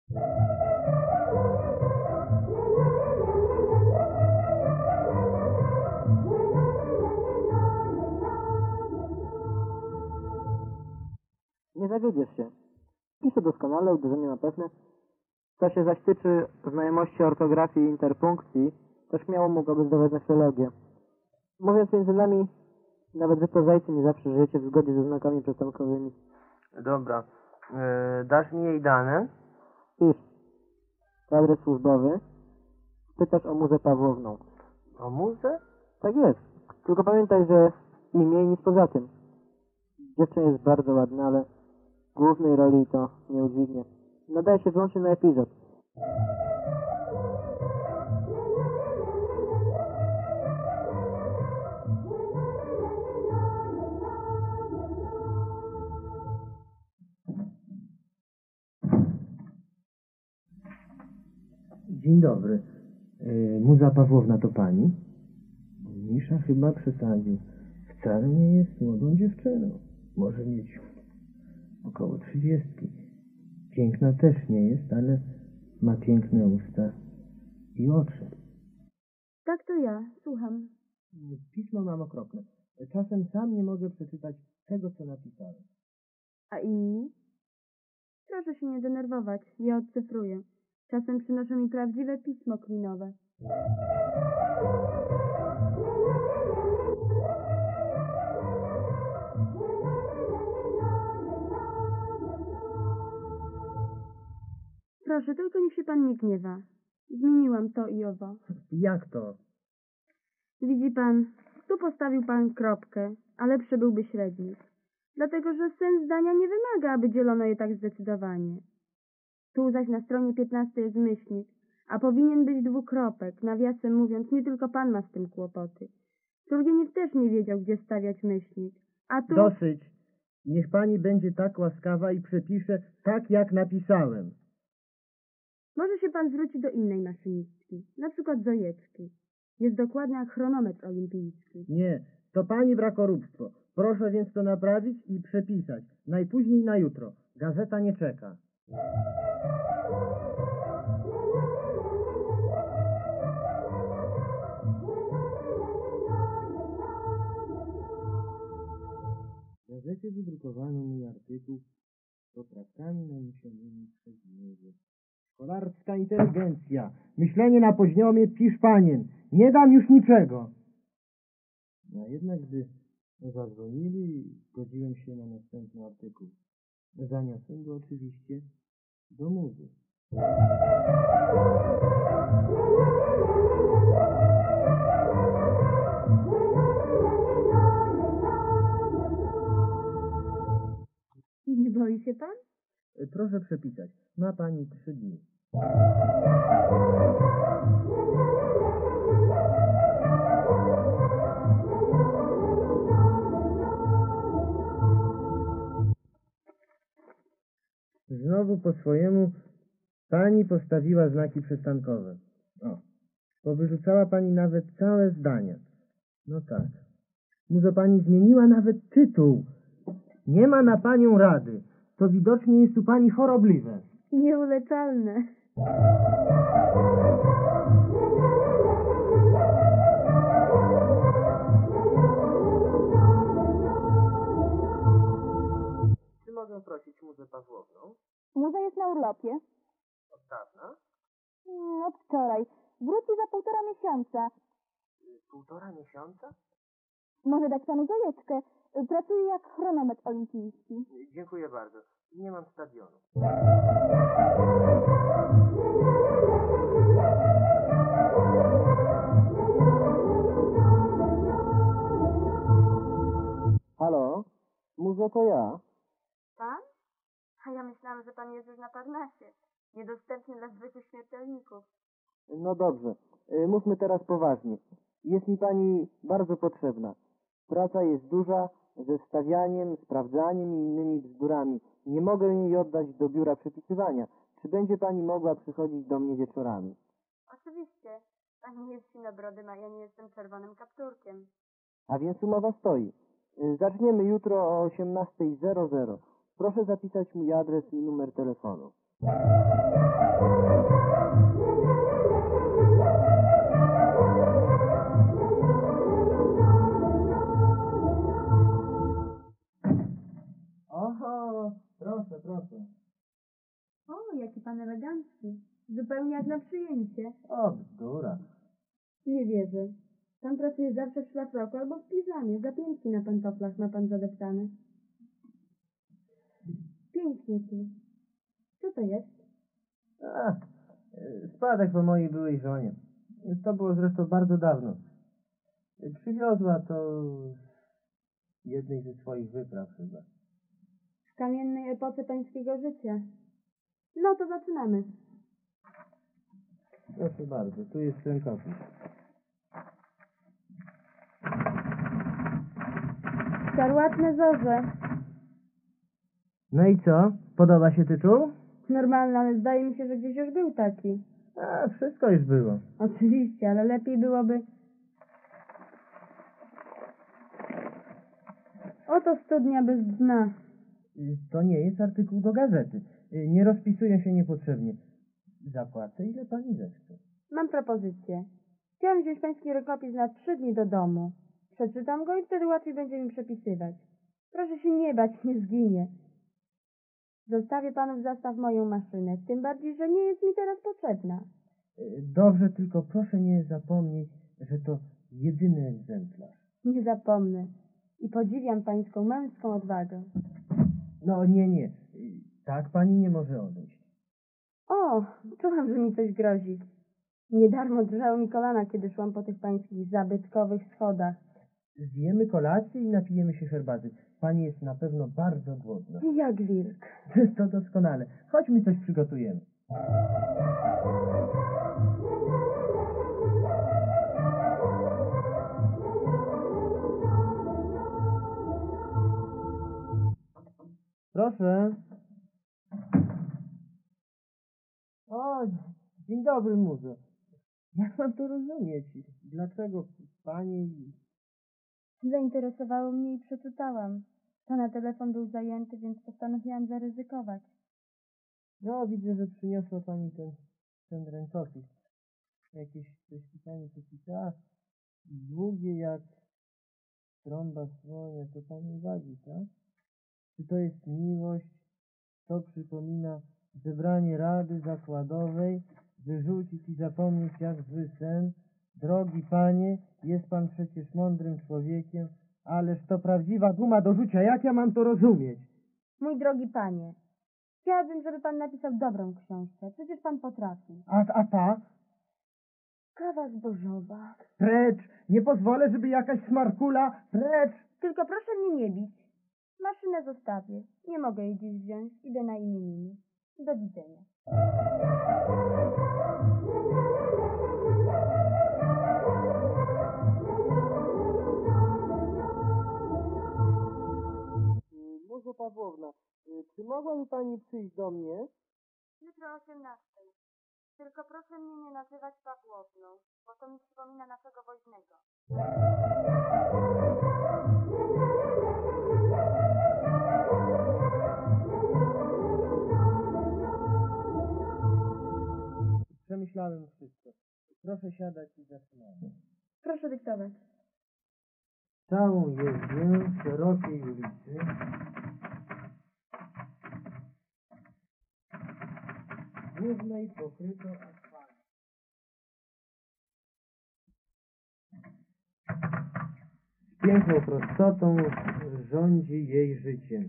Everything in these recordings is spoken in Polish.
Nie zawiedziesz się. Piszę doskonale, uderzenie ma pewne. Co się zaś tyczy znajomości ortografii i interpunkcji, to śmiało mogłaby zdawać na filologię. Mówiąc między nami, nawet wy prozaicy nie zawsze żyjecie w zgodzie ze znakami przystankowymi. Dobra. Dasz mi jej dane? Pisz. To adres służbowy. Pytasz o Muzę Pawłowną. O muzę? Tak jest. Tylko pamiętaj, że imię i nic poza tym. Dziewczyna jest bardzo ładna, ale głównej roli to nie udźwignie. Nadaje się wyłącznie na epizod. Dzień dobry. Muza Pawłowna to pani? Misza chyba przesadził. Wcale nie jest młodą dziewczyną. Może mieć około 30. Piękna też nie jest, ale ma piękne usta i oczy. Tak, to ja. Słucham. Pismo mam okropne. Czasem sam nie mogę przeczytać tego, co napisałem. A inni? Proszę się nie denerwować. Ja odcyfruję. Czasem przynoszą mi prawdziwe pismo klinowe. Proszę, tylko niech się pan nie gniewa. Zmieniłam to i owo. Jak to? Widzi pan, tu postawił pan kropkę, a lepszy byłby średnik. Dlatego, że sens zdania nie wymaga, aby dzielono je tak zdecydowanie. Tu zaś na stronie 15 jest myślnik, a powinien być dwukropek. Nawiasem mówiąc, nie tylko pan ma z tym kłopoty. Turgeniew też nie wiedział, gdzie stawiać myślnik. A tu... Dosyć. Niech pani będzie tak łaskawa i przepisze tak, jak napisałem. Może się pan zwróci do innej maszynistki, na przykład Zojeczki. Jest dokładnie jak chronometr olimpijski. Nie, to pani brakoróbstwo. Proszę więc to naprawić i przepisać. Najpóźniej na jutro. Gazeta nie czeka. W gazecie wydrukowano mój artykuł z poprawkami naniesionymi przez mnie. Szkolarska inteligencja. Myślenie na poziomie pisz panien. Nie dam już niczego. A jednak gdy zadzwonili, zgodziłem się na następny artykuł. Zaniosłem go oczywiście do Muzy. Nie boi się pan? Proszę przepisać. Ma pani 3 dni. Znowu po swojemu pani postawiła znaki przystankowe. O, powyrzucała pani nawet całe zdania. No tak. Muzo pani zmieniła nawet tytuł. Nie ma na panią rady. To widocznie jest u pani chorobliwe. Nieuleczalne. Czy mogę prosić Muzę Pawłowną? Muza jest na urlopie. Od dawna? Od wczoraj. Wróci za 1,5 miesiąca. 1,5 miesiąca? Może dać panu Zojeczkę. Pracuje jak chronometr olimpijski. Dziękuję bardzo. Nie mam stadionu. Halo? Muzo, to ja. Pan? A ja myślałam, że pan jest już na Parnasie. Niedostępny dla zwykłych śmiertelników. No dobrze. Mówmy teraz poważnie. Jest mi pani bardzo potrzebna. Praca jest duża, ze stawianiem, sprawdzaniem i innymi bzdurami. Nie mogę jej oddać do biura przepisywania. Czy będzie pani mogła przychodzić do mnie wieczorami? Oczywiście. Pan nie jest sinobrodym, a ja nie jestem czerwonym kapturkiem. A więc umowa stoi. Zaczniemy jutro o 18:00. Proszę zapisać mój adres i numer telefonu. Oho, proszę, proszę. O, jaki pan elegancki. Zupełnie jak na przyjęcie. O, bzdura. Nie wierzę. Pan pracuje zawsze w szlafroku albo w piżamie. Zapiętki na pantoflach ma pan zadeptane. Pięknie tu. Co to jest? A, spadek po mojej byłej żonie. To było zresztą bardzo dawno. Przywiozła to z jednej ze swoich wypraw chyba. W kamiennej epoce pańskiego życia. No to zaczynamy. Proszę bardzo, tu jest rękopis. Szarłatne zorze. No i co? Podoba się tytuł? Normalne, ale zdaje mi się, że gdzieś już był taki. A, wszystko już było. Oczywiście, ale lepiej byłoby... Oto studnia bez dna. To nie jest artykuł do gazety. Nie rozpisuję się niepotrzebnie. Zapłacę, ile pani zechce. Mam propozycję. Chciałam wziąć pański rękopis na 3 dni do domu. Przeczytam go i wtedy łatwiej będzie mi przepisywać. Proszę się nie bać, nie zginie. Zostawię panu w zastaw moją maszynę, tym bardziej, że nie jest mi teraz potrzebna. Dobrze, tylko proszę nie zapomnieć, że to jedyny egzemplarz. Nie zapomnę. I podziwiam pańską męską odwagę. No nie. Tak pani nie może odejść. O, czułam, że mi coś grozi. Nie darmo drżały mi kolana, kiedy szłam po tych pańskich zabytkowych schodach. Zjemy kolację i napijemy się herbaty. Pani jest na pewno bardzo głodna. Jak wilk. To doskonale. Chodźmy coś przygotujemy. Proszę. O, dzień dobry, muzo. Jak mam to rozumieć? Dlaczego pani... Zainteresowało mnie i przeczytałam. Pana telefon był zajęty, więc postanowiłam zaryzykować. No, widzę, że przyniosła pani ten rękopis. Jakieś coś pani tu pisała. Długie jak trąba słonia, to pani uwagi, tak? Czy to jest miłość? To przypomina zebranie rady zakładowej, wyrzucić i zapomnieć jak zły sen. Drogi panie, jest pan przecież mądrym człowiekiem, ależ to prawdziwa guma do rzucia. Jak ja mam to rozumieć? Mój drogi panie, chciałabym, żeby pan napisał dobrą książkę. Przecież pan potrafi. A ta? Kawa zbożowa. Precz! Nie pozwolę, żeby jakaś smarkula... Precz! Tylko proszę mnie nie bić. Maszynę zostawię. Nie mogę jej dziś wziąć. Idę na imieniny. Do widzenia. Muzo Pawłowna, czy mogłaby pani przyjść do mnie? Jutro o 18. Tylko proszę mnie nie nazywać Pawłowną, bo to mi przypomina naszego woźnego. Przemyślałem wszystko. Proszę siadać i zaczynamy. Proszę dyktować. Całą jezdnię szerokiej ulicy głównej pokryto asfaltem. Z piękną prostotą rządzi jej życiem.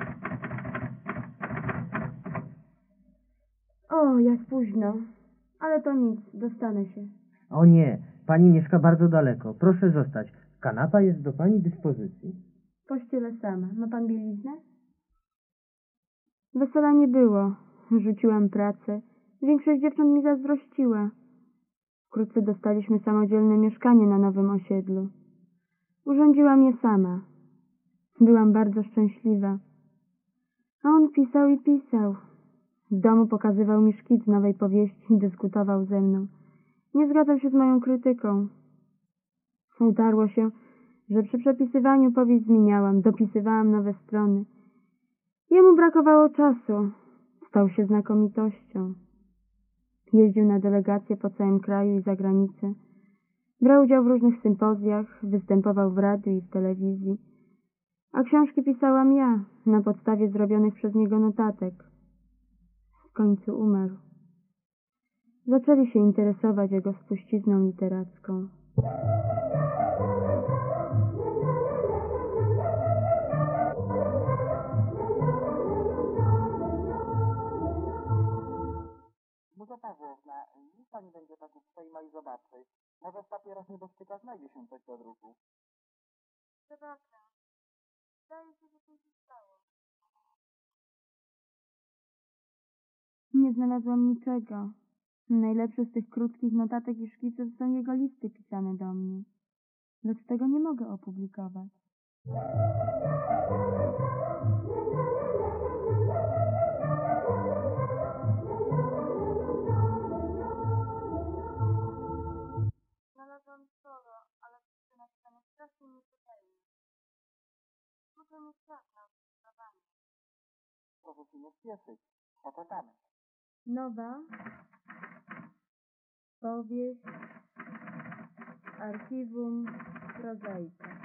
O, jak późno. Ale to nic, dostanę się. O nie, pani mieszka bardzo daleko. Proszę zostać. Kanapa jest do pani dyspozycji. Pościelę sama. Ma pan bieliznę? Wesela nie było. Rzuciłam pracę. Większość dziewcząt mi zazdrościła. Wkrótce dostaliśmy samodzielne mieszkanie na nowym osiedlu. Urządziłam je sama. Byłam bardzo szczęśliwa. A on pisał i pisał. W domu pokazywał mi szkic nowej powieści i dyskutował ze mną. Nie zgadzał się z moją krytyką. Utarło się, że przy przepisywaniu powieść zmieniałam, dopisywałam nowe strony. Jemu brakowało czasu. Stał się znakomitością. Jeździł na delegacje po całym kraju i za granicę. Brał udział w różnych sympozjach, występował w radiu i w telewizji. A książki pisałam ja, na podstawie zrobionych przez niego notatek. W końcu umarł. Zaczęli się interesować jego spuścizną literacką. Muza Pawłowna, niech pani będzie tak uprzejma i zobaczy. Może w papierach nieboszczyka znajdzie się coś do druku. Przepraszam. Zdaje się, że coś się stało. Nie znalazłam niczego. Najlepsze z tych krótkich notatek i szkiców są jego listy pisane do mnie. Lecz tego nie mogę opublikować. Znalazłam sporo, ale wszystko napisane strasznie nieczytelnie. Muszę mieć czas na opublikowanie. Proszę się nie spieszyć. Poczekamy. Nowa powieść Archiwum Prozaika.